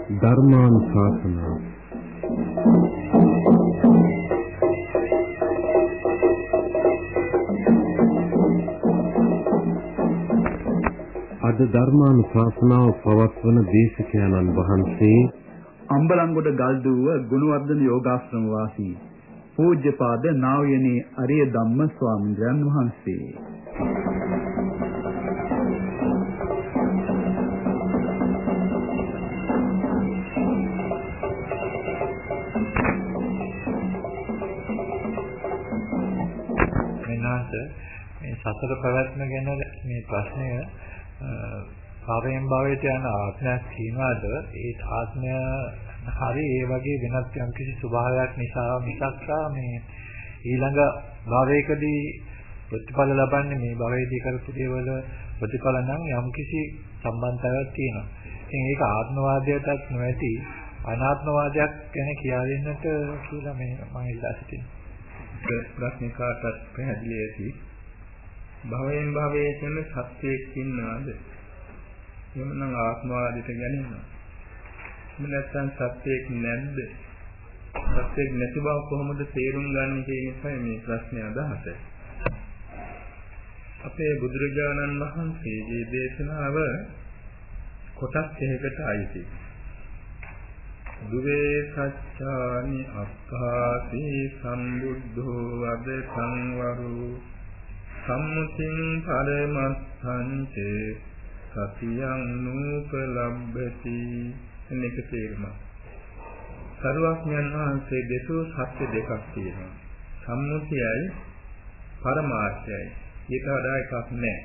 ධර්මානුශාසනා අද ධර්මානුශාසනාව පවත්වන දේශකයන්න් වහන්සේ අම්බලන්ගොඩ ගල්දුව ගුණවර්ධන යෝගාශ්‍රම වාසී පූජ්‍යපාද නා වූ යනේ අරිය ධම්ම ස්වාමීන් වහන්සේ. මේ සතර ප්‍රවැත්ම ගැන මේ ප්‍රශ්නය භවයෙන් භවයට යන ආත්මයක් තියනවාද? ඒ ආත්මය හරි ඒ වගේ වෙනත් යම් කිසි ස්වභාවයක් නිසා මිසක් මේ ඊළඟ භවයකදී ප්‍රතිඵල ලබන්නේ මේ භවයේදී කරපු දේවල් ප්‍රතිඵල නම් යම් කිසි සම්බන්ධතාවයක් තියෙනවා. ඉතින් ඒක ආත්මවාදයටත් නොඇති අනාත්මවාදයක් ගැන කියලා දෙන්නට කියලා මම ඉල්ලා සිටිනවා. ප්‍රශ්නේ කාටත් පැහැදිලි ඇති. භවයෙන් භවයේ යන සත්‍යයක් ඉන්නවද? එහෙමනම් ආත්මවාදයට ගැනෙනවා. එහෙම නැත්නම් සත්‍යයක් නැද්ද? සත්‍යයක් නැති බව කොහොමද තේරුම් ගන්න කියන එකයි මේ ප්‍රශ්නේ අදහස. අපේ බුදුරජාණන් වහන්සේගේ දේශනාව කොටස් දෙකකට අයිති. දුවේ සච්ඡානි අක්ඛාති සම්බුද්ධෝ වද සංවරු සම්මුතින් පරමස්සංච සතියං නූපලබ්බති එන්නක තේරුම. සරුවක්ඥන් වහන්සේ දෙසූ සත්‍ය දෙකක් තියෙනවා. සම්මුතියයි පරමාර්ථයයි. ඊට වඩා එකක් නැහැ.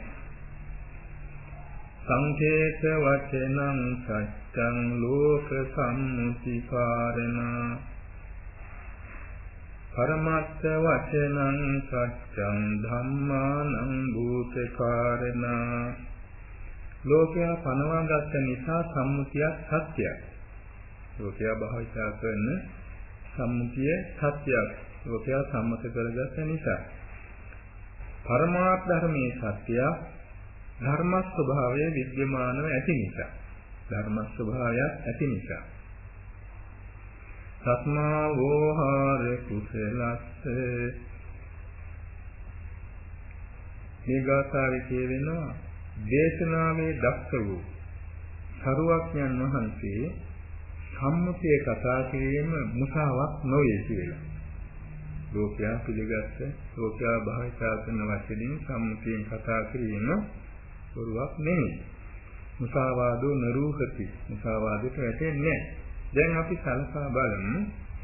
සංකේත වචනං සත්‍යං ලෝක සම්මුති කාරණා පරමත්ත වචනං සත්‍යං ධම්මානං භූත කාරණා ලෝකයා පනවාගත්ත නිසා සම්මුතියක් සත්‍යයක්. ලෝකයා භාවිතා කරන සම්මුතිය සත්‍යයක්. ලෝකයා සම්මත කරගත්ත නිසා පරමාර්ථ ධර්මයේ සත්‍යය ධර්ම ස්වභාවය විද්‍යමානව ඇති නිසා ධර්ම ස්වභාවයක් ඇති නිසා සත්මා වෝහාර කුසලස්ස මේගාථාවේ කියවෙනවා දේශනාවේ දක්ෂ වූ සරුවක්ඥන් වහන්සේ සම්මුතිය කතා කිරීම මුසාවක් නොවේ කියලා. ලෝකයා පිළිගත්ත ලෝකයා භාවිතා කරන වචනින් සම්මුතියෙන් කතා කිරීම බොරුවක් නෙමෙයි. මුසාවාදෝ නරූහති. මුසාවාදයට වැටෙන්නේ නැහැ. දැන් අපි සලකා බලමු.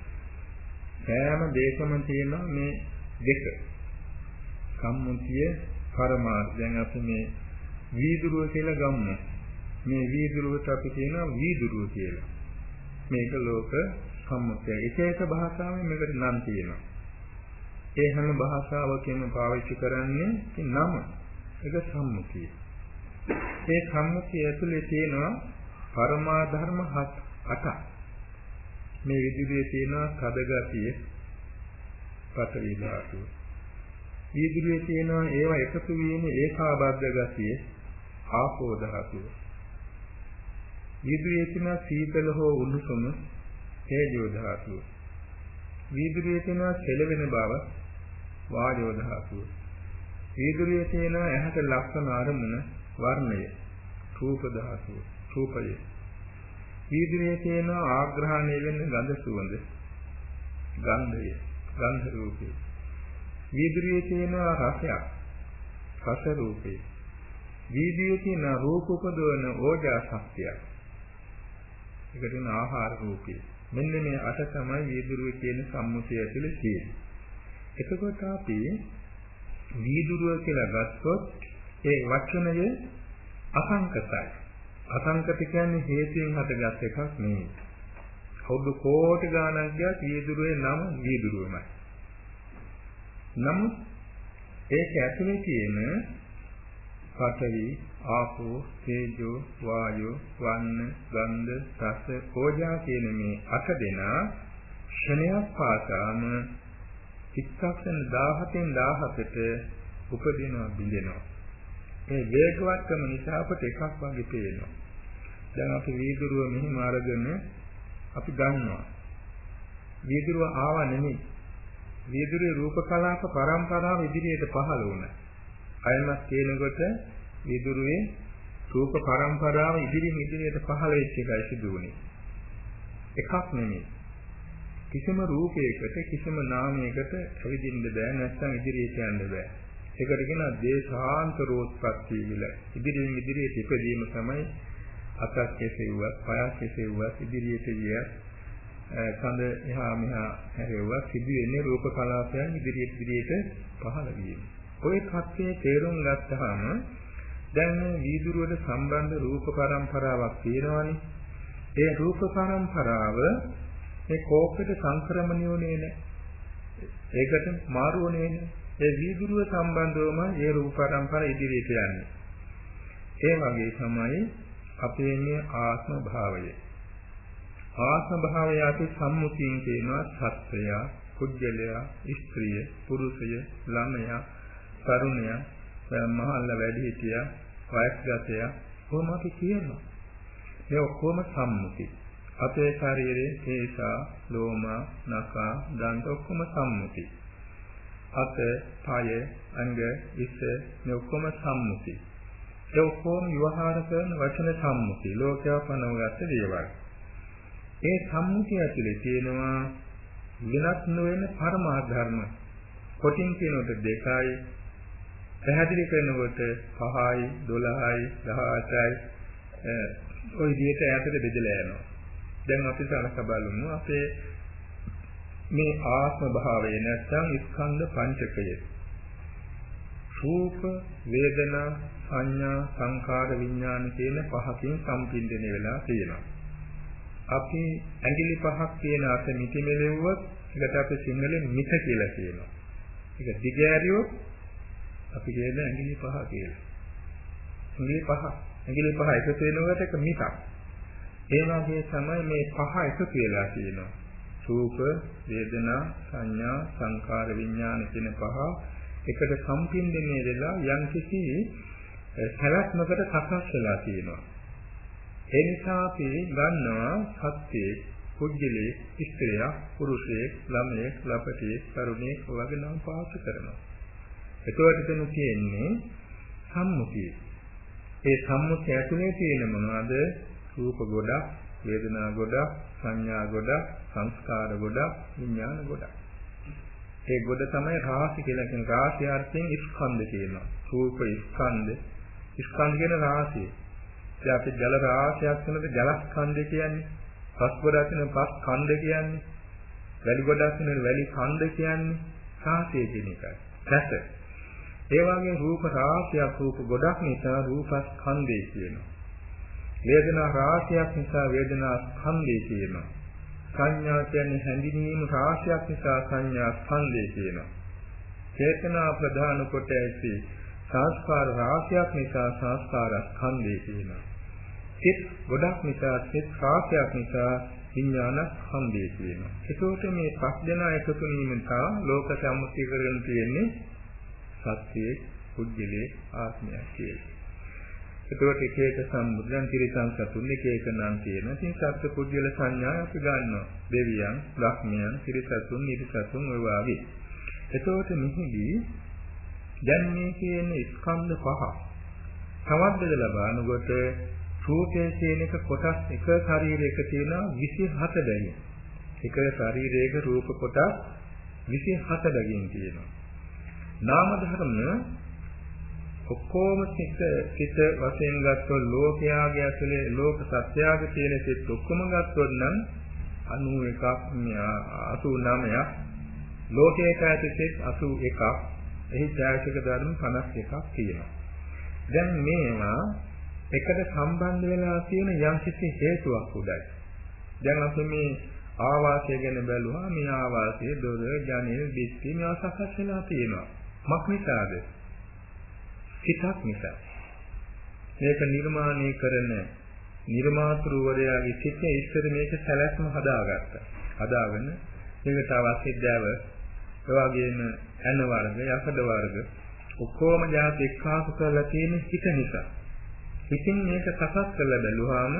සෑම දෙයකම තියෙන මේ දෙක. සම්මුතිය පරමාර්ථ. දැන් අපි මේ වීදුරුව කියලා ගමු. මේ වීදුරුවට අපි කියනවා වීදුරුව කියලා. මේක ලෝක සම්මුතිය. එක භාෂාවෙන් මේකට නම් තියෙනවා. ඒ හැම භාෂාවකම පාවිච්චි කරන්නේ නම. ඒක සම්මුතිය. ඒ සම්මුතිය ඇතුලේ තියෙනවා පරමා ධර්ම 8ක්. මේ විදිහේ තියෙනවා කඩගතිය, පතරී ධාතුව. විදිහේ තියෙනවා ඒවා එකතු වීම ඒකාබද්ධ ගතිය, ආපෝ ධාතුව. විදිහේ තියෙනවා සීතල හෝ උණුසුම, තේජෝ ධාතුව. විදිහේ තියෙනවා සෙලවෙන බව, වායෝ ධාතුව. විදිහේ තියෙනවා ඇහැට ලක්ෂණ අරමුණ, වර්ණය, රූප ධාතුව, රූපය. විදිහේ තියෙනවා ආග්‍රහණය වෙන ගඳ සුවඳ, ගන්ධය, ගන්ධ රූපේ. විදිහේ තියෙනවා රසයක්, රස රූපේ. විදිහේ තියෙන රූප උපදවන ඕජා ශක්තිය. ඒකට කියන ආහාර රූපේ. මෙන්න මේ අට තමයි වීදුරුවේ කියන සම්මුතිය ඇතුලේ තියෙන්නේ. එතකොට අපි වීදුරුව කියලා ගත්තොත් ඒ වචනය අසංකතයි. අසංකත කියන්නේ හේතුයෙන් හටගත් එකක් නෙවෙයි. අවුරුදු කෝටි ගණනක් ගියත් වීදුරුවේ නම වීදුරුවමයි. නමුත් ඒක ඇතුලේ තියෙන පඨවි, ආපෝ, තේජෝ, වායෝ, වන්න, ගන්ධ, රස, ඕජා කියන මේ අට දෙනා ක්ෂණයක් පාසාම චිත්තක්ෂණ 17න් 17ට උපදිනවා බිඳෙනවා. ඒ වේගවත්කම නිසා අපට එකක් වගේ පේනවා. දැන් අපි වීදුරුව මෙහිම අරගෙන අපි ගන්නවා. වීදුරුව ආවා නෙමෙයි. වීදුරුවේ රූප කලාප පරම්පරාව ඉදිරියට පහළ වුණා. අයමත් කියනකොට වීදුරුවේ රූප පරම්පරාව ඉදිරියට පහළ වෙච්ච එකයි සිදු වුණේ. එකක් නෙමෙයි. කිසිම රූපයකට කිසිම නාමයකට ඇවිදින්න බෑ නැත්නම් ඉදිරියට යන්න බෑ. ඒකට කියනවා දේශාන්තරෝත්පත්ති කියලා. ඉදිරියට ඉපදීම තමයි අතක් කෙසෙව්වත්, පයක් කෙසෙව්වත්, ඉදිරියට ගියත්, කඳ එහා මෙහා හැරෙව්වත් සිදු වෙන්නේ රූප කලාපයන් ඉදිරියට පහළ වීම. ඔය කප්පේ තේරුම් ගත්තාම දැන් මේ වීදුරුවට සම්බන්ධ රූප පරම්පරාවක් තියෙනවානේ. ඒ රූප පරම්පරාව මේ කෝපයට සංක්‍රමණියෝනේ නැහැ. ඒකට මාරුවනේ නැහැ. ඒ වීදුරුව සම්බන්ධවම ඒ රූප පරම්පර ඉදිරියට යන්නේ. ඒ වගේ තමයි අපේ මේ ආත්ම භාවය. ආත්ම භාවය අපි සම්මුතියෙන් කියනවා සත්‍යය, පුජ්‍යලයා, ස්ත්‍රිය, පුරුෂය, ළමයා, තරුණයා, මහල්ල වැඩිහිටියා, වයස්ගතයා කොහොම අපි කියනවා. මේ ඔක්කොම සම්මුති. අපේ ශරීරයේ කේසා, ලෝම, නඛා, දන්ත ඔක්කොම සම්මුති. අත, පාය, අංග, ඉස මේ ඔක්කොම සම්මුති. ඒ ඔක්කොම විවහාර කරන වචන සම්මුති. ලෝකයා පනවගත්ත දේවල්. ඒ සම්මුතිය ඇතුලේ තියෙනවා වෙනස් නොවන පරමාර්ථ ධර්ම. කොටින් කියනකොට 2යි, පැහැදිලි කරනකොට 5යි, 12යි, 18යි ඔය විදිහට ඈතට බෙදලා යනවා. දැන් අපි සලකා බලමු අපේ මේ ආත්ම භාවය නැත්නම් ස්කන්ධ පංචකය. රූප, වේදනා, සංඥා, සංකාර, විඥාන කියන පහකින් සම්පින්දණය වෙලා තියෙනවා. අපි ඇඟිලි පහක් කියන අත මිටි මෙලෙව්වොත් ඒකට අපි සිංහලෙන් මිට කියලා කියනවා. ඒක දිගෑරියොත් අපි කියන ඇඟිලි පහ කියලා. ඇඟිලි පහ එකතු වෙනකොට ඒක මිටක්. ඒ වගේ තමයි මේ පහ එකතු වෙලා තියෙනවා. රූප, වේදනා, සංඥා, සංකාර, විඥාන කියන පහ එකට සම්පින්දණය වෙලා යම්කිසි සලස්මකට සකස් වෙලා තියෙනවා. ඒ නිසා අපි ගන්නවා සත්‍යයේ, පුජ්‍යලේ, ස්ත්‍රිය, පුරුෂයෙක්, ළමයෙක්, ලපටියෙක්, තරුණයෙක් වගේ නම් පාවිච්චි කරනවා. ඒකට එතන තියෙන්නේ සම්මුතිය. ඒ සම්මුතිය ඇතුලේ තියෙන මොනවද? රූප ගොඩක්, වේදනා ගොඩක්, සංඥා ගොඩක්, සංස්කාර ගොඩක්, විඥාන ගොඩක්. ඒ ගොඩ තමයි රාශි කියලා කියන රාශි අර්ථයෙන් ස්කන්ධ කියනවා. රූප ස්කන්ධ, ස්කන්ධ කියන රාශිය. දැන් අපි ජල රාශියක් වෙනද ජල ස්කන්ධ කියන්නේ. පස් ගොඩක් වෙන පස් ඛණ්ඩ කියන්නේ. වැලි ගොඩක් වෙන වැලි ඛණ්ඩ කියන්නේ. රාශිය කියන එකයි. රස. ඒ වගේ රූප රාශියක්, රූප ගොඩක් නිසා රූප ස්කන්ධය කියනවා. වේදනා රාශියක් නිසා වේදනා ස්කන්ධය කියනවා. සංඥා කියන්නේ හැඳින්වීම රාශියක් නිසා සංඥා ස්කන්ධය කියනවා. චේතනා ප්‍රධාන කොට ඇති සංස්කාර රාශියක් නිසා සංස්කාර ස්කන්ධය කියනවා. සිත් ගොඩක් නිසා සිත් රාශියක් නිසා විඥාන ස්කන්ධය කියනවා. ඒකෝට මේ පස් දෙනා එකතු වීමෙන් තමයි ලෝක සම්මුතිය කරගෙන තියෙන්නේ සත්‍යයේ, පුජ්‍යලේ, ආත්මය කියලා. ඒකට එක එක සම්බුද්ධන් තිරසං සතුන් එක එක නම් තියෙනවා. ඉතින් සත්‍ය පුජ්‍යල සංඥා අපි ගන්නවා. දෙවියන්, බ්‍රහ්මයන්, තිරසතුන්, නිර්සතුන් ඔය වගේ. ඒකට මෙහිදී දැන් මේ කියන ස්කන්ධ පහ තවත් බෙදලා බලනකොට රූපයේ කියන එක කොටස් එක ශරීරයක තියෙන 27 බැගින්. එක ශරීරයක රූප කොටස් 27 බැගින් තියෙනවා. නාම ධර්ම ඔක්කොම සිත වශයෙන් ගත්තොත් ලෝකයාගේ ඇතුලේ ලෝක සත්‍යයගේ තියෙන සිත් ඔක්කොම ගත්තොත් නම් 91ක් 89ක් ලෝකයක ඇති සිත් 81ක් එහි ඡායසික ධර්ම 51ක් තියෙනවා. දැන් මේවා එකට සම්බන්ධ වෙලා තියෙන යම්කිසි හේතුවක් උඩයි. දැන් අපි මේ ආවාසය ගැන බැලුවා. මේ ආවාසයේ දොර, ජනෙල්, දිස්ත්‍රි මේවා සකස් වෙලා තියෙනවා. මක් නිසාද? සිතක් නිසා. මේක නිර්මාණය කරන නිර්මාතෘවරයාගේ සිතේ ඉස්සර මේක සැලැස්ම හදාගත්තා. හදාගෙන මේකට අවශ්‍ය දෑව, ඒ වගේම ඇන වර්ග, යකඩ වර්ග ඔක්කොම જાති එක්කාසු කරලා තියෙන හිත නිසා. ඉතින් මේක සකස් කරලා බැලුවාම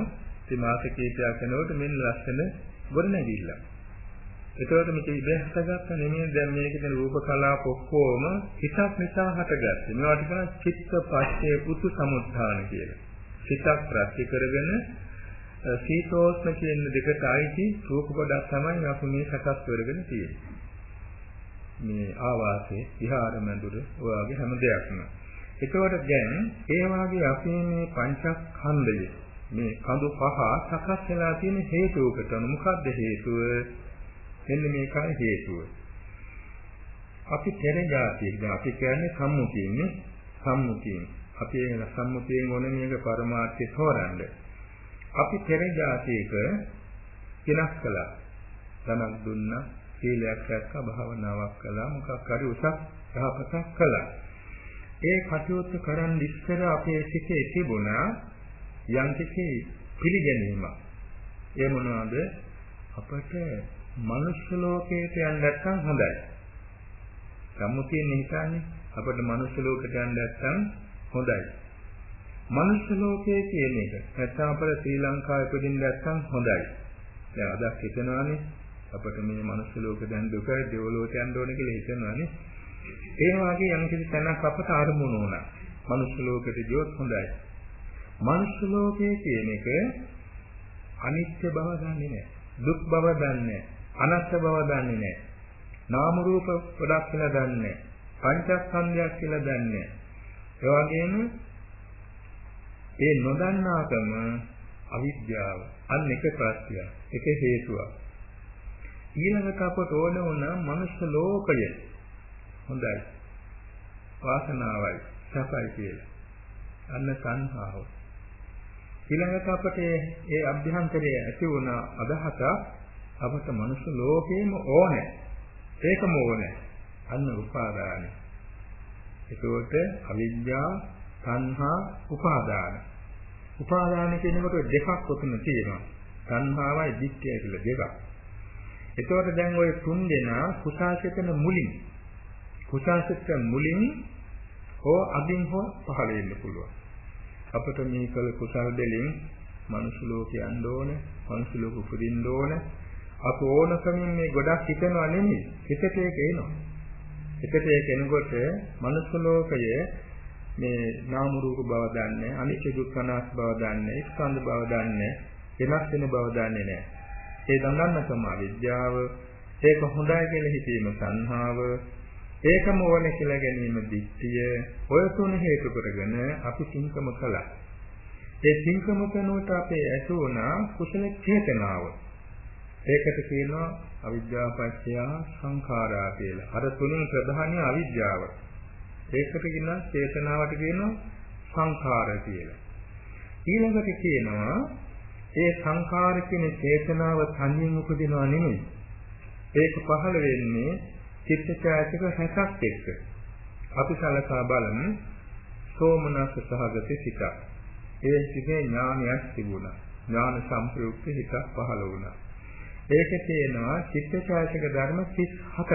ඉතින් මාස කීපයක් යනකොට මෙන්න ලස්සන ගොඩනැගිල්ල. ඒතකොට මේක ඉබේ හටගත්ත නෙමෙයි දැන් මේකේ තියෙන රූප කලාප ඔක්කොම හිතක් නිසා හටගත්තේ. මේවට කියන චිත්ත පස්සේ පුතු සමුත්ථාන කියලා. හිතක් ප්‍රත්‍ය කරගෙන සීතෝෂ්ණ කියන දෙකට ආйти රූප කොටස් තමයි අපි මේ සකස් කරගෙන තියෙන්නේ. මේ ආවාසයේ විහාර මැදුර ඔයගේ හැම දෙයක්ම. ඒකවල දැන් ඒ වාගේ අපේ මේ පංචස්කන්ධය මේ කඳු පහ සකස් වෙලා තියෙන හේතුවකට මොකක්ද හේතුව? මෙන්න මේකයි හේතුව. අපි පෙරජාතිය දැන් අපි කියන්නේ සම්මුතියනේ සම්මුතියෙන්. අපි ඒ සම්මුතියෙන් ඕනේ මේක පරමාර්ථය තෝරන්න. අපි පෙරජාතියක වෙනස් කළා. ධනක් දුන්නා, සීලයක් රැක්කා, භාවනාවක් කළා, මොකක් හරි උසස් යහපතක් කළා. ඒ කටයුතු කරන් ඉස්සර අපේ සිතේ තිබුණා යම්කිසි පිළිගැනීමක්. ඒ මොනවාද? අපට මනුෂ්‍ය ලෝකයට යන්න නැත්නම් හොඳයි. සම්මුතියෙන් හිතන්නේ අපට මනුෂ්‍ය ලෝකයට යන්න නැත්නම් හොඳයි. මනුෂ්‍ය ලෝකයේ කියන එක නැත්නම් අපේ ශ්‍රී ලංකාවේ ඉපදින්න නැත්නම් හොඳයි. දැන් අදක් හිතනවානේ අපිට මේ මනුෂ්‍ය ලෝකෙ දැන් දුකයි දෙවලෝට යන්න ඕන කියලා හිතනවානේ. ඒ වගේ යම් කිසි තැනක් අපට අරමුණු වුණා. මනුෂ්‍ය ලෝකෙට ගියොත් හොඳයි. මනුෂ්‍ය ලෝකයේ කියන එක අනිත්‍ය බව දන්නේ නැහැ. දුක් බව දන්නේ නැහැ. අනාත්ම බව දන්නේ නැහැ. නාම රූප ගොඩක් කියලා දන්නේ නැහැ. පංචස්කන්ධයක් කියලා දන්නේ නැහැ. ඒ වගේම ඒ නොදන්නාකම අවිද්‍යාව අන්න එක ප්‍රත්‍යය එක හේතුවක්. ඊළඟට අපට ඕන වුණා මනුෂ්‍ය ලෝකය හොඳයි වාසනාවයි සපයි කියලා. අන්න සංහාව. ඊළඟට අපට ඒ අභ්‍යන්තරයේ ඇති වුණ අදහස අපට මනුෂ්‍ය ලෝකෙම ඕනේ. ඒකම ඕනේ. අන්න උපාදානයි. ඒකෝට අවිද්‍යාව, සංහා, උපාදාන. උපාදාන කියනකොට දෙකක් උතුම් තියෙනවා. සංහාවයි දික්කය කියලා දෙකක්. එතකොට දැන් ওই තුන් දෙනා කුසාසිතන මුලින් හෝ අදින් හෝ පහළ වෙන්න පුළුවන්. අපිට මේ කල කුසල් දෙලින් මනුෂ්‍ය ලෝකේ යන්න ඕනේ, මනුෂ්‍ය ලෝක උපදින්න ඕනේ. අප ඕනකමින් මේ ගොඩක් හිතනවා නෙමෙයි. හිතට ඒක එනවා. හිතට ඒක එනකොට මනුෂ්‍ය ලෝකයේ මේ නාම රූප බව දන්නේ, අනිත්‍ය දුක්ඛ අනාත්ම බව දන්නේ, ස්කන්ධ බව දන්නේ, වෙනස් වෙන බව දන්නේ නැහැ. ඒ දඟන්නකම විද්‍යාව, ඒක හොඳයි කියලා හිතීම සංහාව, ඒකම ඕනේ කියලා ගැනීම දිට්ඨිය, ඔය තුන හේතු කරගෙන අපි සිංකම කළා. ඒ සිංකම කරනකොට අපේ ඇති වුණා කුසල චේතනාව. ඒකට කියනවා අවිද්‍යාව පත්‍ය සංඛාරා කියලා. අර තුنين ප්‍රධානිය අවිද්‍යාව. ඒකට කියනවා චේතනාවට කියනවා සංඛාර කියලා. ඊළඟට කියනවා ඒ සංඛාර කියන චේතනාව තනියෙන් උපදිනවා නෙමෙයි. ඒක පහළ වෙන්නේ චිත්තචෛතසික හැසක් එක්ක. අපි සලකා බලමු සෝමනස්ස සහගත සිත. ඒ සිතේ ඥානයක් තිබුණා. ඥාන සම්ප්‍රයුක්ත හිතක් පහළ වුණා. ඒක තියෙනවා චිත්තචෛතසික ධර්ම 34ක්.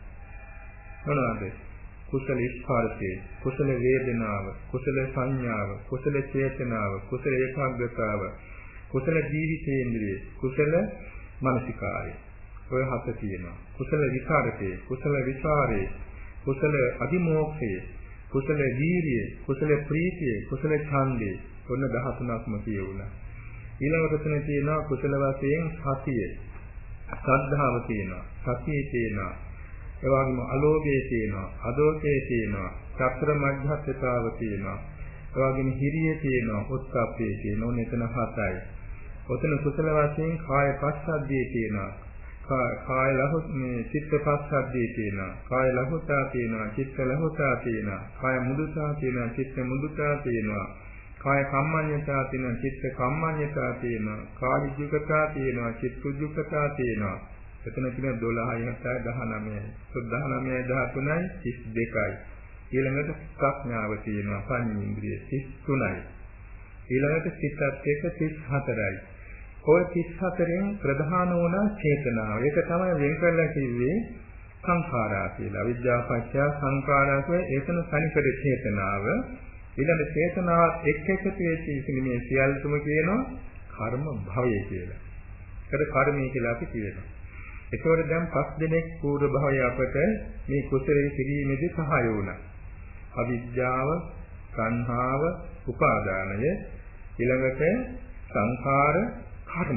මොනවාද? කුසල ස්පර්ශය, කුසල වේදනාව, කුසල සංඥාව, කුසල චේතනාව, කුසල ඒකාග්‍රතාව, කුසල ජීවිතේන්ද්‍රය, කුසල මානසිකාරය. ඔය හත තියෙනවා. කුසල විචාරකේ, කුසල විචාරේ, කුසල අධිමෝක්ෂය, කුසල වීර්යය, කුසල ප්‍රීතිය, කුසල ඡන්දේ. ඔන්න 13ක්ම කියුණා. ඊළඟට තුන තියෙනවා කුසල වශයෙන් සතිය. ශ්‍රද්ධාව තියෙනවා. සතිය තියෙනවා. ඒ වගේම අලෝභය තියෙනවා. අදෝෂය තියෙනවා. චක්‍ර මධ්‍යස්ථතාව තියෙනවා. ඒ වගේම හිරිය තියෙනවා. උත්සප්පේ තියෙනවා. ඔන්න එතන 7යි. ඔතන කුසල වශයෙන් කාය පස්සද්ධිය තියෙනවා. කාය ලහොත් මේ චිත්ත පස්සද්ධිය තියෙනවා. කාය ලහොතා තියෙනවා. චිත්ත ලහොතා තියෙනවා. කාය මුදුතා තියෙනවා. චිත්ත මුදුතා තියෙනවා. කාය කම්මඤ්ඤතා තියෙනවා. චිත්ත කම්මඤ්ඤතා තියෙනවා. කාය ජුකතා තියෙනවා. චිත්ත ජුකතා තියෙනවා. එතන කියන 12යි 7යි 19යි. 19යි 13යි 32යි. ඊළඟට ප්‍රඥාව තියෙනවා. පඤ්ඤේන්ද්‍රිය 33යි. ඊළඟට සිතත් එක්ක 34යි. ඔය 34න් ප්‍රධාන වුණ චේතනාව. ඒක තමයි වෙන් කරලා කිව්වේ සංඛාරා කියලා. අවිද්‍යාව පත්‍ය සංඛාරා කියන්නේ ඒතන සනිකර චේතනාව. ඊළඟ චේතනාව එක් එකතු වෙච්ච ඉතින් මේ සියල්ලම කියනවා කර්ම භවය කියලා. ඒකට කර්මය කියලා අපි කියනවා. ඒකෝර දැන් 5 දිනක් පූර්ව භවය අපට මේ කුසලයේ කිරීමේදී සහාය වුණා. අවිද්‍යාව, සංහාව, උපාදානය, ඊළඟට සංඛාර, කර්ම.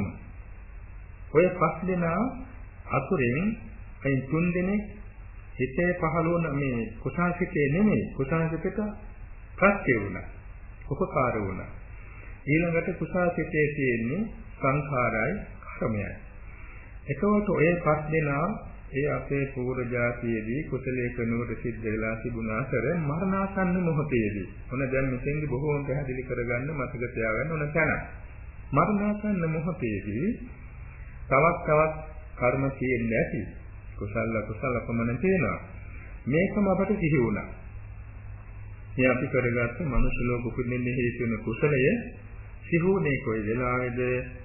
ඔය 5 දෙනා අතුරෙන් මේ 3 දෙනෙක් හිතේ පහළ වුණ මේ කුසල් සිතේ නෙමෙයි කුසල් සිතට ප්‍රත්‍ය වුණා. උපකාර වුණා. ඊළඟට කුසල් සිතේ තියෙන්නේ සංඛාරයි, කර්මයයි. එතකොට ඔය 5 දෙනා ඒ අපේ පූර්ව જાතියේදී කුසලයේ කනුවට සිද්ධ වෙලා තිබුණා අතර මරණාසන්න මොහොතේදී මොන දැන් මෙතෙන්දි බොහෝම පැහැදිලි කරගන්න මතක තියාගන්න ඕන තැන. මරණාසන්න මොහොතේදී තවත් කර්ම තියෙන්නේ නැති කුසල අකුසල අපමණ තියෙනවා. මේකම අපට සිහි වුණා. මේ අපි කරගත්ත මනුෂ්‍ය ලෝක උපදින්න හේතු වෙන කුසලය සිහුනේ කොයි වෙලාවේද?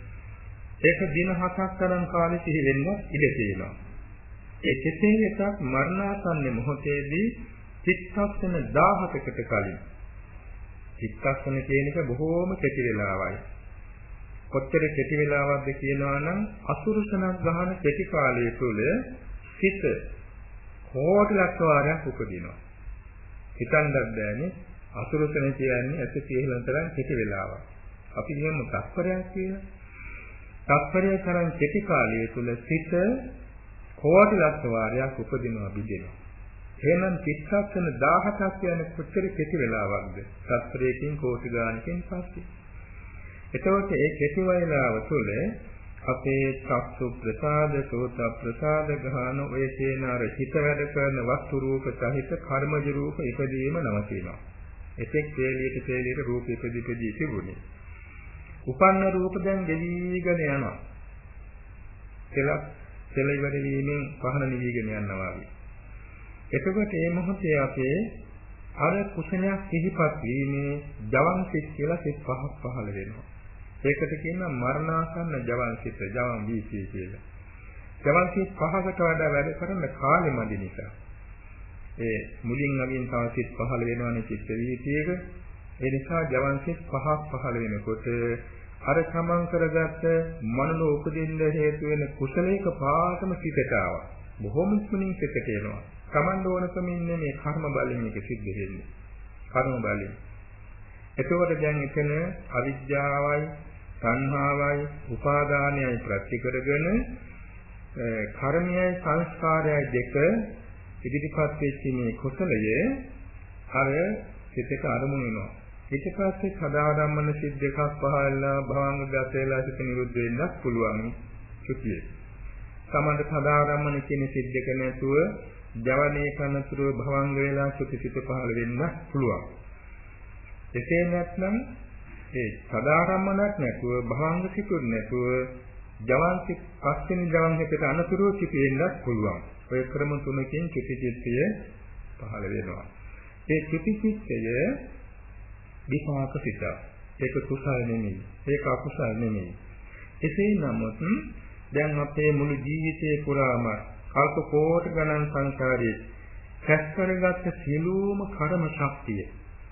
ඒක දින 7ක් තරම් කාලෙ සිහි වෙන්න ඉඩ තියෙනවා. ඒ කෙසේ වෙතත් මරණාසන්න මොහොතේදී චිත්තක්ෂණ 17කට කලින් චිත්තක්ෂණ කියන එක බොහෝම කෙටි වෙලාවයි. කොච්චර කෙටි වෙලාවක්ද කියනවා නම් අසුරුසනක් ගහන කෙටි කාලය තුළ සිත කෝටි ලක්ෂ වාරයක් උපදිනවා. හිතන්නත් බෑනේ අසුරුසන කියන්නේ ඇස කියලා තරම් කෙටි වෙලාවක්. අපි කියමු තත්පරයක් කියලා. තත්පරය තරම් කෙටි කාලය තුළ සිත කෝටි ලක්ෂ වාරයක් උපදිනවා බිඳෙනවා. එහෙනම් චිත්තක්ෂණ 17ක් කියන්නේ කොච්චර කෙටි වෙලාවක්ද? තත්පරයකින් කෝටි ගානකින් පස්සේ. එතකොට ඒ කෙටි වේලාව තුළ අපේ චක්සු ප්‍රසාද, සෝත ප්‍රසාද, ගාන ඔය කියන අර හිත වැඩ කරන වස්තු රූප සහිත කර්මජ රූප ඉදීම නවතිනවා. එතෙක් තේලියට රූප ඉදී තිබුණේ. උපන්න රූප දැන් ගෙවිගෙන යනවා. සෙල ඉවර වීමෙන් පහන නිවිගෙන යනවා වගේ. එතකොට මේ මොහොතේ අපේ අර කුසලයක් සිහිපත් වීමේ ජවන් සිත් කියලා සිත් 5ක් පහළ වෙනවා. ඒකට කියනවා මරණාසන්න ජවන් සිත්, ජවන් වීසී කියලා. ජවන් සිත් 5කට වඩා වැඩ කරන කාලෙ මදි නිසා. ඒ මුලින් අගින් තව සිත් පහළ වෙනවනේ චිත්ත වීතියක. ඒ නිසා ජවන් සිත් 5ක් පහළ වෙනකොට අර සමන් කරගත්ත මනෝ උපදින්න හේතු වෙන කුසලයක පාසම සිතට ආවා. බොහොම ඉක්මනින් සිතට එනවා. සමන් ඕනකම ඉන්නේ මේ කර්ම බලයෙන් එක සිද්ධ වෙන්නේ. කර්ම බලයෙන්. එතකොට දැන් එතන අවිද්‍යාවයි, සංහාවයි, උපාදානයයි ප්‍රත්‍ය කරගෙන කර්මයයි සංස්කාරයයි දෙක ඉදිරිපත් වෙච්ච මේ කුසලය අර සිතට අරමුණු වෙනවා. ඊට පස්සේ සදාරම්මන සිත් දෙකක් පහළලා භවංග ගත වෙලා සිත නිරුද්ධ වෙන්නත් පුළුවන් චුතියේ. සමහර සදාරම්මන කියන සිත් දෙක නැතුව ජවනයේ කනතුරු භවංග වෙලා චුතිසිත පහළ වෙන්නත් පුළුවන්. එසේ නැත්නම් ඒ සදාරම්මනක් නැතුව භවංග සිතුත් නැතුව ජවන් සිත් පස්වෙනි ජවන් හිතට අනතුරු චුති වෙන්නත් පුළුවන්. ඔය ක්‍රම තුනකින් චුතිචිත්තය පහළ වෙනවා. ඒ චුතිචිත්තය විපාක සිත. ඒක කුසල නෙමෙයි. ඒක අකුසල නෙමෙයි. එසේ නමුත් දැන් අපේ මුළු ජීවිතේ පුරාම කල්ප කෝටි ගණන් සංසාරයේ රැස් කරගත්ත සියලුම කර්ම ශක්තිය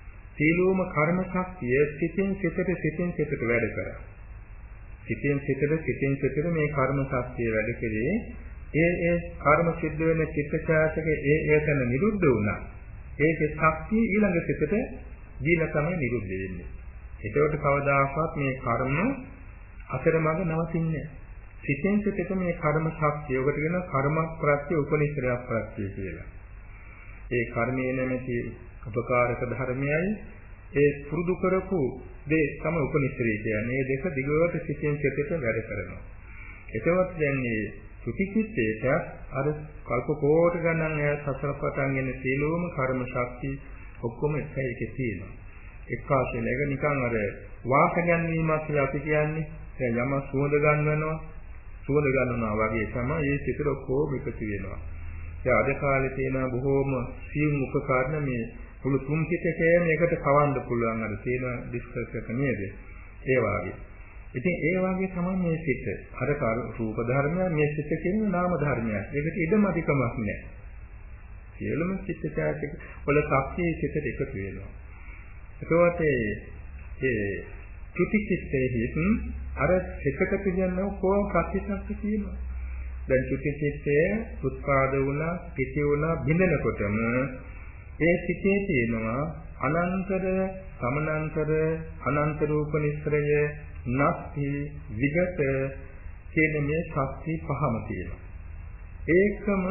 සිතින් සිතට වැඩ කරා. සිතින් සිතට මේ කර්ම ශක්තිය වැඩ කරේ ඒ කර්ම සිද්ධ වෙන චිත්තචෛතසිකේ ඒතන නිරුද්ධ වුණා. ඒකේ ශක්තිය ඊළඟ සිතට දීලා තමයි නිරුද්ධ වෙන්නේ. ඒකට කවදාකවත් මේ කර්ම අතරමඟ නවතින්නේ නැහැ. සිතෙන් සිතට මේ කර්ම ශක්තිය ඔකට කියන කර්ම ප්‍රත්‍ය උපනිශ්‍රය ප්‍රත්‍ය කියලා. ඒ කර්මයේ නැමැති උපකාරක ධර්මයයි ඒ පුරුදු කරපු දේ තමයි උපනිශ්‍රය කියන්නේ. මේ දෙක දිගට සිතෙන් සිතට වැඩ කරනවා. ඒකවත් දැන් මේ සුතිචිත්තේට අර කල්ප කෝටි ගණන් ඈ සසර පටන් ගෙන සියලුම කර්ම ශක්තිය ඔක්කොම එකයි තියෙනවා. එක්කාසෙල එක නිකන් අර වාස ගැනීමක් කියලා අපි කියන්නේ. දැන් යම සුවඳ ගන්නවා වගේ තමයි මේ සිතට ඔක්කොම එකතු වෙනවා. ඒ අද කාලේ තියෙන බොහෝම සියුම් උපකරණ මේ මුළු තුන් සිතකේම එකට කවන්න පුළුවන් අර තියෙන ඩිස්කස් එක නේද? ඒ වාගේ. ඉතින් ඒ වාගේ තමයි මේ සිත. අර රූප ධර්මය මේ සිත කියන්නේ නාම ධර්මයක්. ඒකට ඉදමදිකමක් නැහැ. සියලුම චිත්තචෛතසික වල ශක්තිය සිතට එකතු වෙනවා. ඒකෝට ඒ චුති චිත්තයේ අර එකකට කියන කොහොම ප්‍රතිශක්ති තියෙනවා. දැන් චුති චිත්තය උත්පාද වුණා, පිටි වුණා, බිඳනකොටම ඒ සිතේ තියෙනවා අනන්තර, සමානතර, අනන්ත රූප නිස්සරය, නැස්ති, විගත කියන මේ ශක්ති පහම තියෙනවා. ඒකම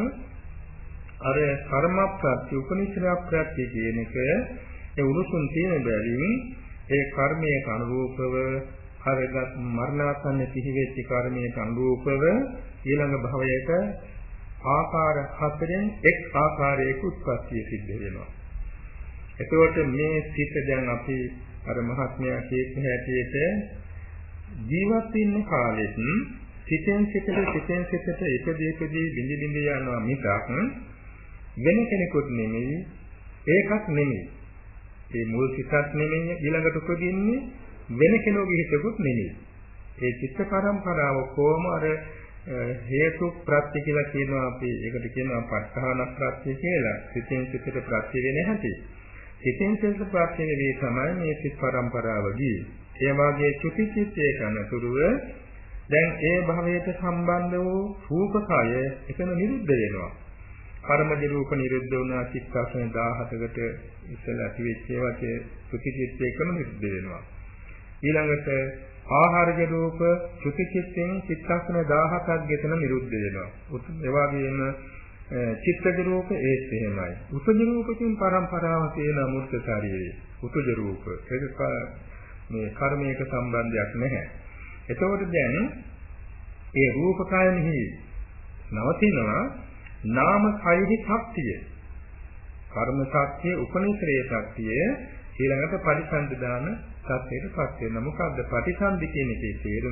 අර කර්ම ප්‍රත්‍ය, උපනිශ්‍රය ප්‍රත්‍ය කියන එක ඒ උරුසුන් තියෙන බැවින් ඒ කර්මයේ අනුරූපව අරගත් මරණාසන්න පිහිවෙච්ච කර්මයේ අනුරූපව ඊළඟ භවයක ආකාර හතරෙන් එක් ආකාරයක උත්පත්තිය සිද්ධ වෙනවා. එතකොට මේ සිත දැන් අපි අර මහත්මයා කියපු හැටියට ජීවත් වෙන්න කාලෙත් සිතෙන් සිතට ඉපදී බිඳි යනවා මිසක් වෙන කෙනෙකුත් නෙමෙයි, ඒකක් නෙමෙයි. ඒ මුල් සිතක් නෙමෙයි ඊළඟට උපදින්නේ, වෙන කෙනෙකුගේ හිතකුත් නෙමෙයි. ඒ චිත්ත පරම්පරාව කොහොම අර හේතු ප්‍රත්‍ය කියලා කියනවා අපි. ඒකට කියනවා ප ဋ ාහන ප්‍රත්‍ය කියලා. සිතෙන් සිතට ප්‍රත්‍ය වෙන හැටි. සිතෙන් සිතට ප්‍රත්‍ය වෙන්නේ තමයි මේ චිත්ත පරම්පරාවදී. ඒ වාගේ චුති චිත්තේ කරනතුරුව දැන් ඒ භවයට සම්බන්ධ වූ රූපකය එතන නිරුද්ධ වෙනවා. කර්මජ රූප නිරුද්ධ වුණා චිත්තක්ෂණ 17කට ඉස්සෙල්ලා ඇති වෙච්ච ඒවාට චුති චිත්තේ කරන නිරුද්ධ වෙනවා. ඊළඟට ආහාරජ රූප චුති චිත්තෙන් චිත්තක්ෂණ 17ක් ගෙතන නිරුද්ධ වෙනවා. ඒ වගේම චිත්තජ රූප ඒත් එහෙමයි. උසජ රූපකින් පරම්පරාව තියෙන අමෘත ශරීරය. උසජ රූප ඒක මේ කර්මයක සම්බන්ධයක් නැහැ. එතකොට දැන් ඒ රූපකයන්හි නවතිනවා නාම කයෙහි ශක්තිය. කර්ම ශක්තිය, උපනිශ්‍රේ ශක්තිය ඊළඟට පරිසංදාන සත්‍යයටපත් වෙනවා. මොකද්ද පටිසන්ධි කියන එකේ තේරුම?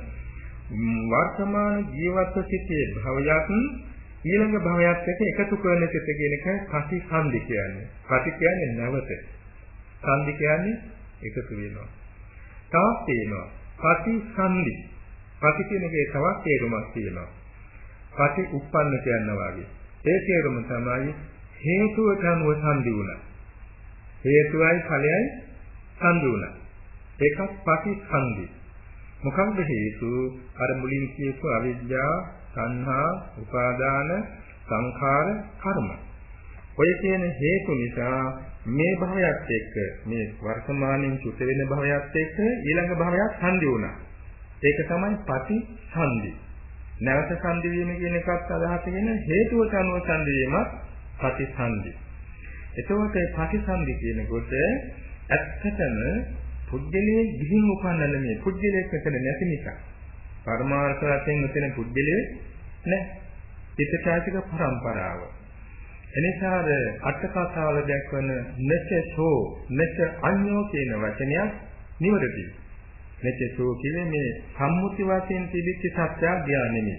වර්තමාන ජීවත් සිටේ භවයක් ඊළඟ භවයක් එක්ක එකතු කරන සිට කියන එක පටිසන්ධි කියන්නේ. පටි කියන්නේ නැවත. සන්ධි කියන්නේ එකතු වෙනවා. තවත් තියෙනවා පටිසන්ධි. පටි කියන එකේ තවත් තේරුමක් තියෙනවා. පටි උප්පන්න කියනවා වගේ. ඒ තේරුම තමයි හේතුවට අනුව සන්ධි වුණා. හේතුවයි ඵලයයි සන්ධි වුණා. ඒකත් පටිසන්ධි. මොකක්ද හේතු? අර මුලින් කියපු අවිද්‍යාව, සංහා, උපාදාන, සංඛාර, කර්ම. ඔය කියන හේතු නිසා මේ භවයත් එක්ක මේ වර්තමානයේ චුත වෙන භවයත් එක්ක ඊළඟ භවයක් සන්ධි වුණා. ඒක තමයි පටිසන්ධි. නැවත සන්ධි වීම කියන එකත් අදහස වෙන හේතුවට අනුව සන්ධි වීමත් පටිසන්ධි. එතකොට පටිසන්ධි කියනකොට ඇත්තටම පුද්ගලයේ ගිහින් උපන්න නෙමෙයි, පුද්ගලයෙක් මෙතන නැති නිසා. පරමාර්ථ වශයෙන් මෙතන පුද්ගලයේ නැහැ. චිත්තචෛතසික පරම්පරාව. එනිසා අට කතාවල දැක්වන නැචෝ නැච අඤ්ඤෝ කියන වචනයක් නිවැරදියි. නැචෝ කියන්නේ මේ සම්මුති වශයෙන් තිබිච්ච සත්‍යයක් දිහා නෙමෙයි.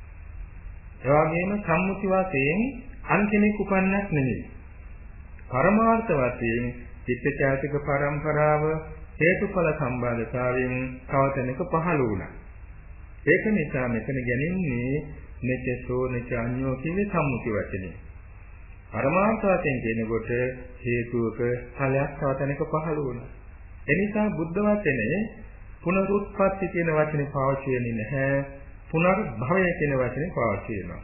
ඒ වගේම සම්මුති වශයෙන් අන් කෙනෙක් උපන්නක් නෙමෙයි. පරමාර්ථ වශයෙන් චිත්තචෛතසික පරම්පරාව හේතුඵල සම්බන්ධතාවයෙන් තවතැනක පහළ වුණා. ඒක නිසා මෙතන ගැනීමනේ නැචෝ නැච අඤ්ඤෝ කියන සම්මුති වචනේ. පරමාර්ථ වශයෙන් කියනකොට හේතුවක ඵලයක් තවතැනක පහළ වුණා. එනිසා බුද්ධ වචනේ පුනරුත්පත්ති කියන වචනේ පාවිච්චි වෙන්නේ නැහැ. පුනර්භවය කියන වචනේ පාවිච්චි වෙනවා.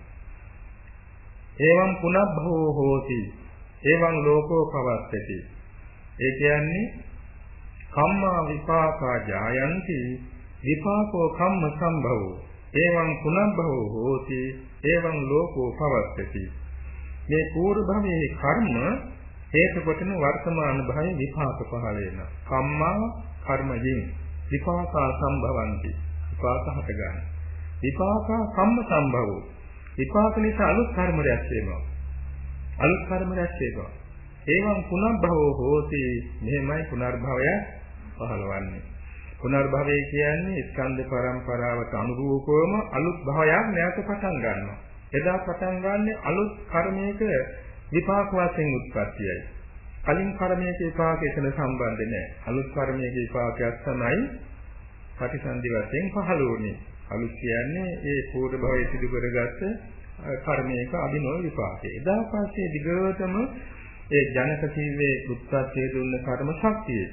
එවං පුනබ්භවෝ හෝති. එවං ලෝකෝ පවස්සති. ඒ කියන්නේ කම්මා විපාකා ජායන්ති විපාකෝ කම්ම සම්භවෝ. එවං පුනබ්භවෝ හෝති. එවං ලෝකෝ පවස්සති. මේ පූර්ව භවයේ කර්ම හේතු කොටන වර්තමාන භවයේ විපාක පහළ වෙනවා. කම්මා කර්මයෙන් විපාකා සම්භවಂತಿ. විපාක හට ගන්න. විපාකා කම්ම සම්භවෝ. විපාක නිසා අලුත් කර්ම රැස් වෙනවා. අලුත් කර්ම රැස් වෙනවා. ඒවම් පුනර්භවෝ හෝති. මෙහෙමයි පුනර්භවය පහළවන්නේ. පුනර්භවය කියන්නේ ස්කන්ධ පරම්පරාවට අනුරූපවම අලුත් භවයක් නැවත පටන් ගන්නවා. එදා පටන් ගන්න අලුත් කර්මයක විපාක වශයෙන් උත්පත්තියයි. කලින් කර්මයක විපාකයට සම්බන්ධ නැහැ. අලුත් කර්මයක විපාකයක් තමයි ප්‍රතිසන්දි වශයෙන් පහළ වුණේ. අලුත් කියන්නේ ඒ පූර්ව භවයේ සිදු කරගත්ත කර්මයක අභිනව විපාකය. එදා පස්සේ දිගටම ඒ ජනක ජීවේ උත්පත්තිය දුන්න කර්ම ශක්තිය.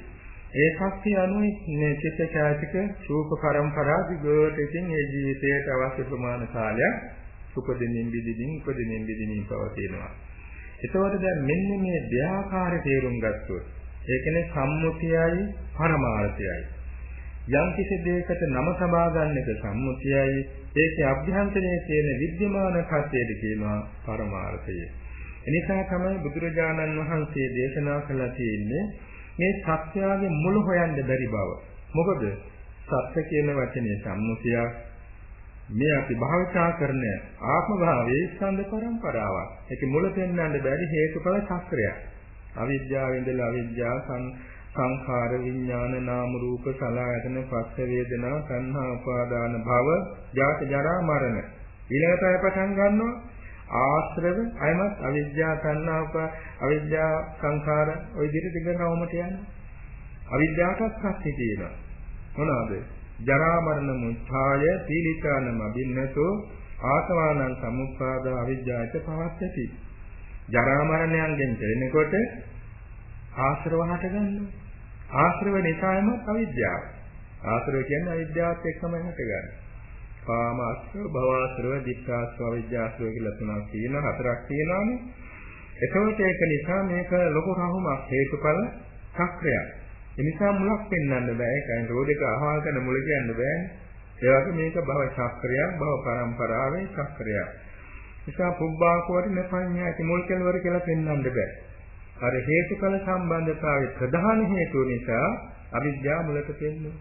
ඒ ශක්තිය අනුව මේ චිත්ත චෛතසික රූප පරම්පරා දිගට ඉතින් මේ ජීවිතයට අවශ්‍ය ප්‍රමාණ කාලයක් උපදිනින් විදිනින් පවතිනවා. එතකොට දැන් මෙන්න මේ දෙආකාර තේරුම් ගත්තොත් ඒ කියන්නේ සම්මුතියයි පරමාර්ථයයි. යම් කිසි දෙයකට නම සබා ගන්න එක සම්මුතියයි, ඒකේ අභ්‍යන්තරයේ තියෙන විද්‍යමාන කර්තයද කියනවා පරමාර්ථය. එනිසා තමයි බුදුරජාණන් වහන්සේ දේශනා කළා තියෙන්නේ මේ සත්‍යයේ මුල හොයන්න බැරි බව. මොකද සත්‍ය කියන වචනේ සම්මුතිය මේ අපි භාවිතා කරන ආත්ම භාවයේ ස්කන්ධ පරම්පරාවක්. ඒකේ මුල පෙන්වන්න බැරි හේතුඵල චක්‍රයක්. අවිද්‍යාව ඉඳලා අවිද්‍යාව සංඛාර විඥාන නාම රූප සලආයතන පස්ස වේදනා සංහා උපාදාන භව ජාති ජරා මරණ ඊළඟට අය පටන් ගන්නවා ආශ්‍රව අයමත් අවිද්‍යාව සංහා අවිද්‍යාව සංඛාර ওই විදිහට දිගටමට යනවා අවිද්‍යාවටත් පස්සේ තියෙනවා මොනවාද ජරා මරණ මුත්‍යාය පීලිකානම බින්නතෝ ආසවානං සමුප්පාද අවිද්‍යාවට පවස්සති ජරා මරණයන්ගෙන් දෙන්නකොට ආශ්‍රව හට ගන්නවා. ආශ්‍රව නිසාම අවිද්‍යාව. ආශ්‍රව කියන්නේ අවිද්‍යාවත් එක්කම හටගන්නේ. කාම ආශ්‍රව, භව ආශ්‍රව, දික්ඛාශ්‍රව, අවිද්‍යාශ්‍රව කියලා තුනක් තියෙනවා, හතරක් තියෙනවානේ. එතකොට ඒක නිසා මේක ලොකු රහුමක් හේතුඵල චක්‍රයක්. ඒ නිසා මුලක් පෙන්වන්න බෑ. ඒකයි රෝධක අහවල් කරන මුල කියන්න බෑනේ. ඒ වගේ මේක භව චක්‍රයක්, භව පරම්පරාවේ චක්‍රයක්. නිසා පුබ්බාකෝටි නපඤ්ඤාති මුල් කෙලවර කියලා පෙන්වන්න බෑ. අර හේතුඵල සම්බන්ධතාවයේ ප්‍රධාන හේතුව නිසා අවිද්‍යාව මුලට පෙන්වනවා.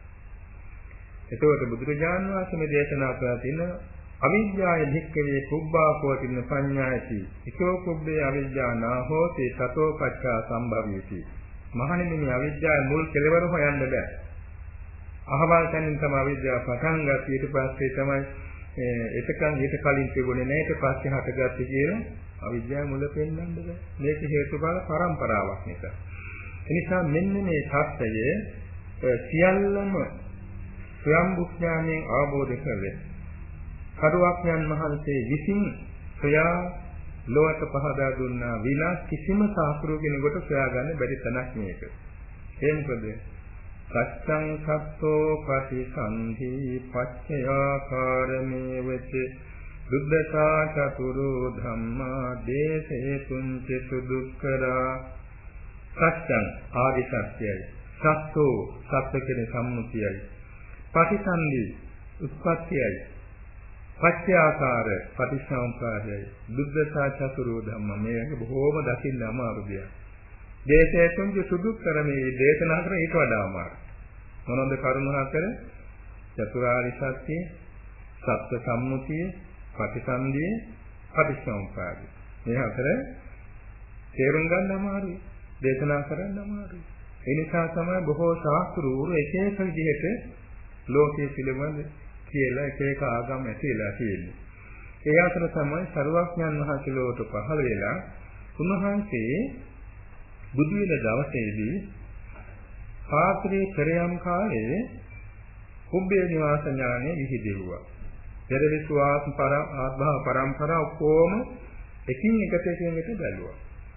එතකොට බුදුරජාණන් වහන්සේ මේ දේශනා කරලා තියෙන අවිද්‍යාවේ භික්ඛවේ පුබ්බාකෝටින පඤ්ඤායති ඒකෝ පුබ්බේ අවිද්‍යානා හෝති තතෝ පච්චා සම්භවීති. මහණෙනි මේ අවිද්‍යාවේ මුල් කෙලවර හොයන්න බෑ. අහවල් තැනින් තමයි අවිද්‍යාව පටන් ගත්තේ. ඊට පස්සේ තමයි එතකන් ඊට කලින් තිබුණේ නැහැ. ඊට පස්සේ හටගත්තේ කියලා අවිද්‍යාව මුල පෙන්වන්න බෑ. මේක හේතුඵල පරම්පරාවක් නිසා. ඒ නිසා මෙන්න මේ සත්‍යය සියල්ලම ස්වයංබුඥාණයෙන් අවබෝධ කරගන්න. කරුවක්ඥන් වහන්සේ විසින් සොයා ලෝක පහදා දුන්නා විනා කිසිම සාස්ත්‍රීය කෙනෙකුට සොයාගන්න බැරි තැනක් මේක. ඒ මොකද? සත්‍යං සත්තෝ පටිසන්ධි පච්චයාකාරමේ වෙති බුද්ධතා චතුරෝ ධම්මා දේසේ තුන්ච දුක්ඛරා. සත්‍යං ආදි සත්‍යයි. සත්තෝ සත්‍ය කියන සම්මුතියයි. පටිසන්ධි උත්පත්තියයි. පච්චයාකාර පටිසම්පාදයයි. බුද්ධතා චතුරෝ ධම්මා මේක බොහෝම දකින්න අමාරු දෙයක්. දේශේ තුන්ච සුදුක්කර මේ දේශනා කරන ඊට වඩා අමාරු. මොනවාද කරුණු හතර? චතුරාර්ය සත්‍ය, සත්‍ය සම්මුතිය, පටිසන්ධිය, පටිච්චසමුප්පාදය. මේ හතර තේරුම් ගන්න අමාරුයි. දේශනා කරන්න අමාරුයි. ඒ නිසා තමයි බොහෝ ශාස්ත්‍රූරු එක එක විදිහට ලෝකයේ පිළිබඳ කියලා එක එක ආගම් ඇතිලා තියෙන්නේ. ඒ අතර තමයි සරුවක්ඥන් වහන්සේ ලෝකට පහළ වෙලා උන්වහන්සේ බුදු වෙන දවසේදී පාත්‍රයේ පෙරයම් කාලේ කුබ්බේ නිවාස ඥානෙ විහිදෙව්වා. පෙරවිසුවාත් ආත්මා පරම්පරාව කොම එකින් එකට බැලුවා.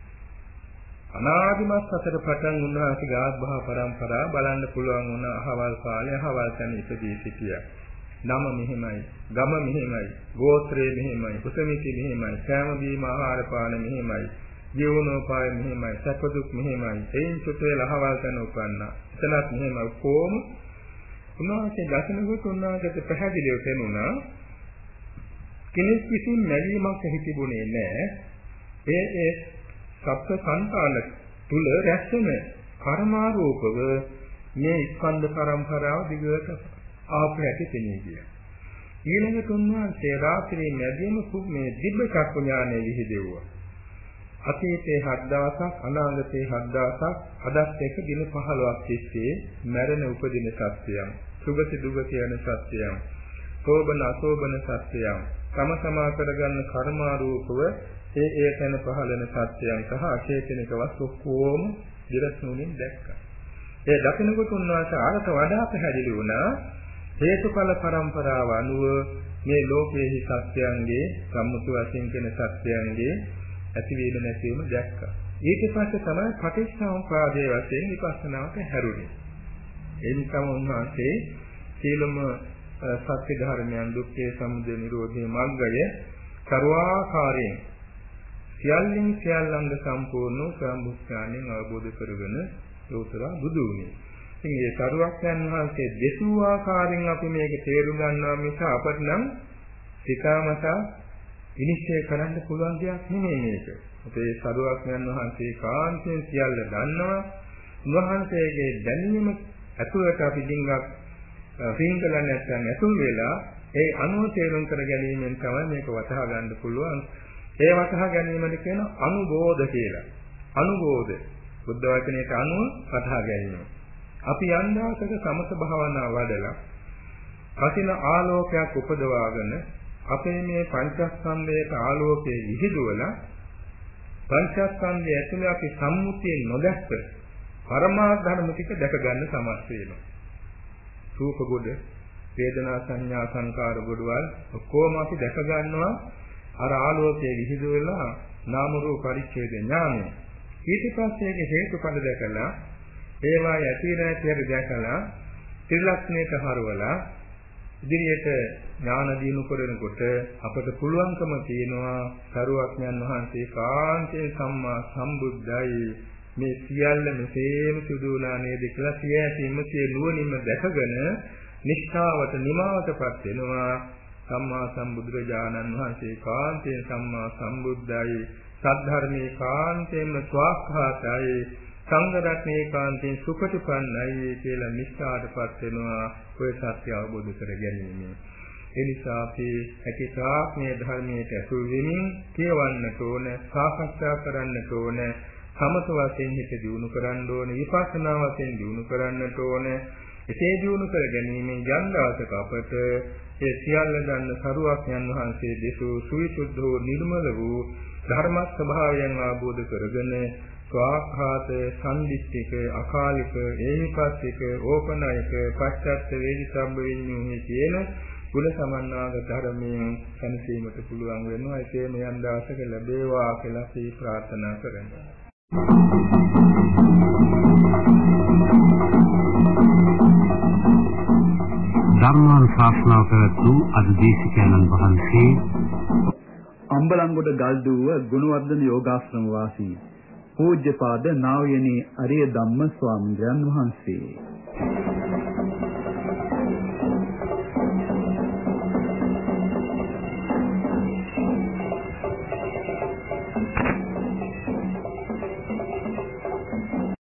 අනාදිමත් සතර පටන් උන්වහන්සේගේ ආත්මා පරම්පරාව බලන්න පුළුවන් වුණ අහවල් කාලේ අහවල් තැන ඉපදී සිටියා. නම මෙහෙමයි, ගම මෙහෙමයි, ගෝත්‍රය මෙහෙමයි, කුසමිති මෙහෙමයි, සෑම බීම ආහාර පාන මෙහෙමයි. ජීවනෝපාය මෙහෙමයි, සැපදුක් මෙහෙමයි, එයින් සුතේ ලහවල් තන උපන්නා. එතනත් මෙහෙමයි කොහොම උන්වහන්සේ දකිනකොට උන්වහන්සේට පැහැදිලිව තේරුණා කෙනෙක් විසින් නැවීමක් හිතිබුණේ නැහැ. ඒ සත්‍ය සංකාල තුල රැස්වෙන කර්මාරූපව මේ ස්කන්ධ පරම්පරාව දිගට ආපැටි තෙනී ගියා. ඊළඟට උන්වහන්සේ රාත්‍රියේ නැදීම මේ දිබ්බ චක්කු ඥානෙ විහිදෙව්වා. අතීතේ 7 දවසක් අනාගතේ 7 දවසක් අදත් එක දින 15ක් තිස්සේ මරණ උපදින සත්‍යයන් සුගති දුගති යන සත්‍යයන් සෝබන අසෝබන සත්‍යයන් තම තමා කරගන්න කර්මාරූපව ඒ තැන පහළන සත්‍යයන් සහ අචේතනික වස්තු කොම දිරස්නුනින් දැක්කා. ඒ දකිනකොට උන්වහන්සේ ආරත වඩා පැහැදිලි වුණා හේතුඵල පරම්පරාව අනුව මේ ලෝකයේ සත්‍යයන්ගේ සම්මුති වශයෙන් කියන සත්‍යයන්ගේ ඇතිවීම නැතිවීම දැක්කා. ඊට පස්සේ තමයි පටිච්චසමුප්පාදයේ වශයෙන් විපස්සනාවට හැරුණේ. ඒ නිසාම උන්වහන්සේ සීලම සත්‍ය ධර්මයන් දුක්ඛේ සමුදය නිරෝධේ මග්ගය ਸਰවාකාරයෙන් සියල්ලින් සියල්ලංග සම්පූර්ණ සම්බුද්ධාණන් අවබෝධ කරගෙන ලෝතර බුදු වුණේ. ඉතින් මේ සරුවක්යන් වහන්සේ දෙසූ ආකාරයෙන් අපි මේක තේරුම් ගන්නවා මිස අපට නම් සිතාමතා විනිශ්චය කරන්න පුළුවන් දෙයක් නෙමෙයි මේක. අපේ සරුවක්යන් වහන්සේ කාන්තෙන් සියල්ල දන්නවා. උන්වහන්සේගේ දැනීම ඇතුළට අපි ඩිංගක් සිංගල නැත්නම් ඇතුල් වෙලා ඒ අනුව තේරුම් කර ගැනීමෙන් තමයි මේක වටහා ගන්න පුළුවන්. ඒ වටහා ගැනීමද කියන අනුබෝධ කියලා. අනුබෝධ බුද්ධ වචනයට අනුව වටහා ගැනීම. අපි යන්දාසක සමත භාවනා වඩලා කසින ආලෝකයක් උපදවාගෙන අපේ මේ පංචස්කන්ධයට ආලෝකයේ විහිදුවලා පංචස්කන්ධය ඇතුළේ අපි සම්මුතියෙන් නොදැක්ක පරමාර්ථ ධර්ම ටික දැක ගන්න සමර්ථ වෙනවා. රූප ගොඩ, වේදනා සංඥා සංකාර ගොඩවල් ඔක්කොම අපි දැක ගන්නවා අර ආලෝකයේ විහිදුවලා නාම රූප පරිච්ඡේද ඥානය. ඊට පස්සේ ඒක හේතුඵල දැකලා ඒවා යටි නැති හැටි දැකලා ත්‍රිලක්ෂණයට හරවලා ඉදිරියට ඥාන දිනු කරනකොට අපට පුළුවන්කම තියෙනවා සරුවක්ඥන් වහන්සේ කාන්තේ සම්මා සම්බුද්ධයි මේ සියල්ල මෙසේම සිදුවලා නේද කියලා සියැසින්ම සිය නුවණින්ම දැකගෙන නිෂ්ඨාවට නිමාවටපත් වෙනවා. සම්මා සම්බුදුරජාණන් වහන්සේ කාන්තේ සම්මා සම්බුද්ධයි සද්ධර්මේ කාන්තේම ස්වාක්ඛාතයි සංඝ රත්නේ කාන්තේ සුපටිපන්නයි කියලා නිෂ්ඨාටපත් වෙනවා. ඔය සත්‍ය අවබෝධ කර ගැනීම. ඒ නිසා අපි හැකියතාක් මේ ධර්මයට ඇසුරු වෙමින් කියවන්නට ඕන, සාකච්ඡා කරන්නට ඕන, සමත වශයෙන් හිත දියුණු කරන්න ඕන, විපස්සනා වශයෙන් දියුණු කරන්නට ඕන. එසේ දියුණු කර ගැනීමෙන් යම් දවසක අපට ඒ සියල්ල දන්න සරුවක්ඥන් වහන්සේ දෙසූ සුවිසුද්ධ වූ නිර්මල වූ ධර්ම ස්වභාවයන් අවබෝධ කරගෙන ස්වාඛාත සම්දිස්තික අකාලික ඒහිපස්තික ඕපනයික පච්චත්ත වේදිසම්බ විඤ්ඤුහි කියන ගුණ සමන්නාගත ධර්මයෙන් සම්සීමට පුළුවන් වෙනවා. ඒකේ යම් දවසක ලැබේවා කියලා අපි ප්‍රාර්ථනා කරනවා. ධර්මානුශාසනාව කරතු අද දේශකයන්න් වහන්සේ අම්බලන්ගොඩ ගල්දුව ගුණවර්ධන යෝගාශ්‍රම වාසී පූජ්‍යපාද නා වූ අරිය ධම්ම ස්වාමීන් වහන්සේ